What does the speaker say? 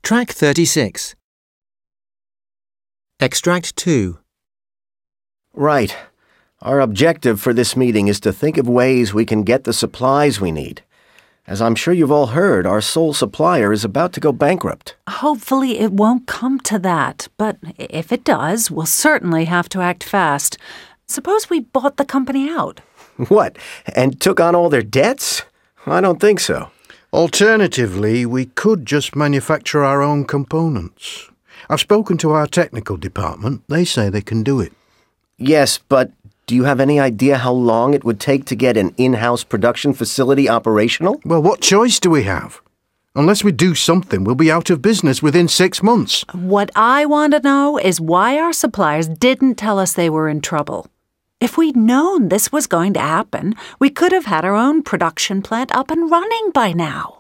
Track 36. Extract 2. Right. Our objective for this meeting is to think of ways we can get the supplies we need. As I'm sure you've all heard, our sole supplier is about to go bankrupt. Hopefully it won't come to that, but if it does, we'll certainly have to act fast. Suppose we bought the company out. What, and took on all their debts? I don't think so. Alternatively, we could just manufacture our own components. I've spoken to our technical department. They say they can do it. Yes, but do you have any idea how long it would take to get an in-house production facility operational? Well, what choice do we have? Unless we do something, we'll be out of business within 6 months. What I want to know is why our suppliers didn't tell us they were in trouble. If we'd known this was going to happen, we could have had our own production plant up and running by now.